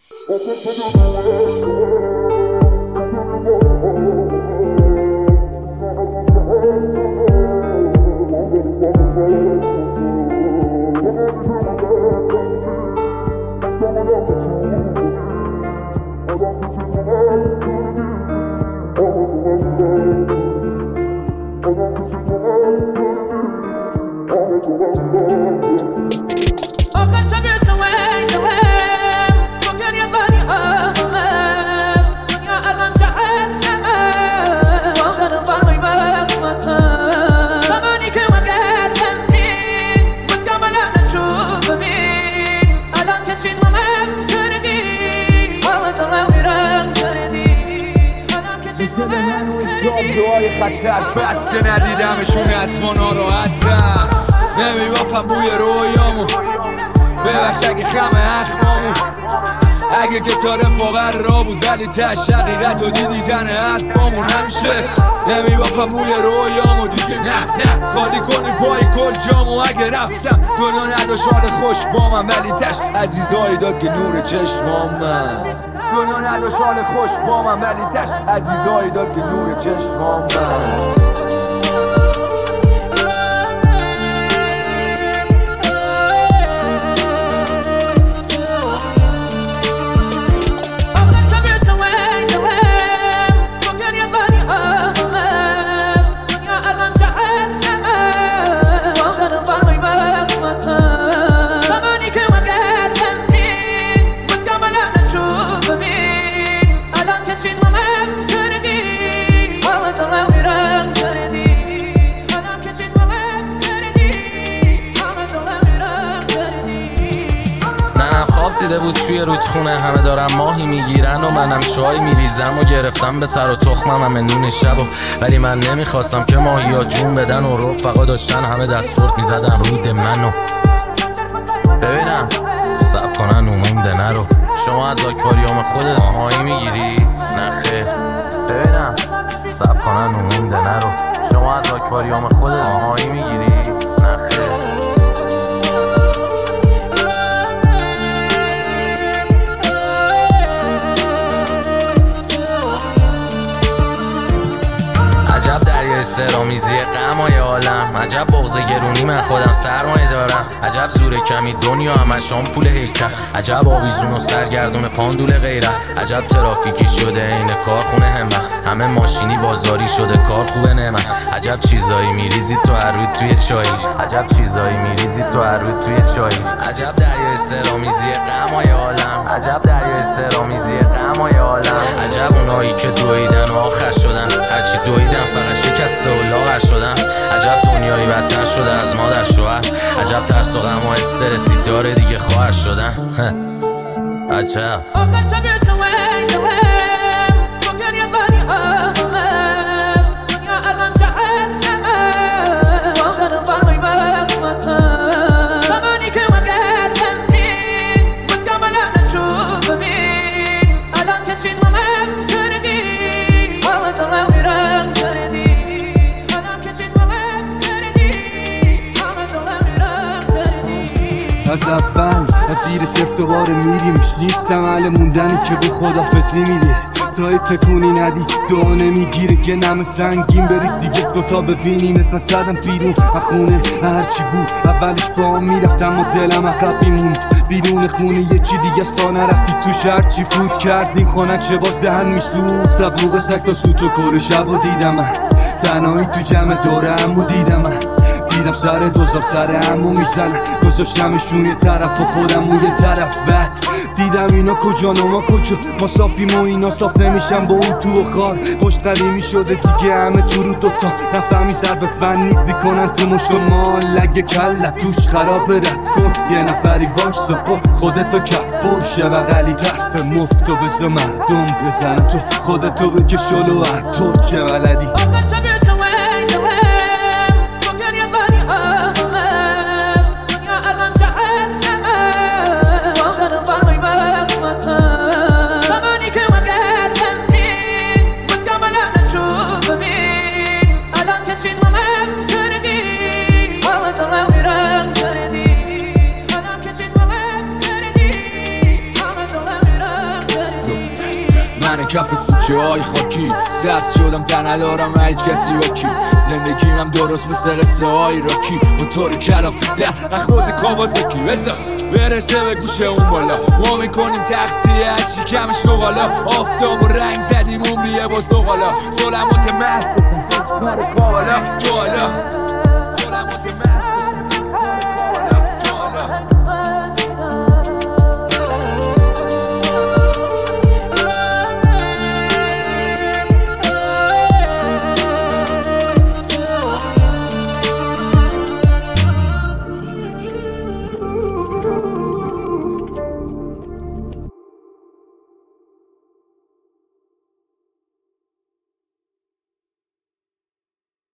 دعای خطر بس که ندیدمشون از ما ناراحتم نمیبافم بوی رویامو ببخش اگه خم اخمامو اگه که تا رفاقت را بود ولی تش حقیقت و دیدی تن حرفامون همیشه نمیبافم بوی رویامو دیگه نه خالی کنی پای کل جامو اگه رفتم دنیا نداشت حال خوش با من ولی تش عزیزایی داد که نور چشمام من دنیا نداشت حال خوش با من ولی تش عزیزایی داد که نور چشمام من دیده بود توی رودخونه همه دارن ماهی میگیرن و منم چای میریزم و گرفتم به تر و تخمم همه نون شب ولی من نمیخواستم که ماهی ها جون بدن و رفقا داشتن همه دستورد میزدن رود منو ببینم سب کنن اومونده نرو شما از آکواریوم خودت ماهی میگیری؟ نه خیر ببینم سب کنن اومونده نرو شما از آکواریوم خودت ماهی میگیری؟ نه خیر عجب دریای سرامیزی غمای عالم عجب بغض گرونی من خودم سرمایه دارم عجب زور کمی دنیا همش آمپول هیکل عجب آویزون و سرگردون پاندول غیرت عجب ترافیکی شده این کارخونه همت همه ماشینی بازاری شده کار خوبه نعمت عجب چیزایی میریزی تو هر روز توی چایی عجب چیزایی میریزی تو هر روز توی چایی عجب دریای سرامیزی غمای عالم عجب دریای سرامیزی غمای عالم عجب اونایی که دویدن و آخر شدن هرچی دویدن فقط شکسته و لاغر شدن عجب دنیایی بدتر شده از مادر شوهر عجب ترس و غم و استرسی داره دیگه خواهر شدن عجب از اول از زیر سفتوار میریمش نیستم اهل موندنی که به خدافظی میده تا تکونی ندی دعا نمیگیره که نم سنگین بریز دیگه دوتا ببینیمت من زدم بیرون خونه هرچی بود اولش با میرفتم و دلم عقب میموند بیرون خونه یه چی دیگه است تا نرفتی توش هرچی فوت کردیم خانک چه باز دهن میسوخت تبلوغ سگ تا سوت و کل شب و دیدم من تنهایی تو جمع دورم و دیدم من دیدم سر دوزار سر همو میزنن گذاشتمشون یه طرف و خودم اون یه طرف بد دیدم اینا کجا ما کجا ما صافیم و اینا صاف نمیشن با اون تو و خار پشت قدیمی شده دیگه همه تو رو دوتا رفتم سر به فنی میکنن تو مشو ما لگه کلت توش خراب رد کن یه نفری وایسا خودتو کف برشه بغلی طرف مفتو بزا مردم بزنن تو خودتو بکش جلو هر طور که بلدی من کف کوچه های خاکی سبز شدم در ندارم هیچ کسی وکی زندگیم درست مثل قصه های راکی موتور کلافی ده خود کاوازاکی بزن برسه به گوشه اون بالا ما میکنیم تقصیه از شکم شغالا آفتاب و رنگ زدیم عمریه با زغالا ظلمات محض بسن مر کالا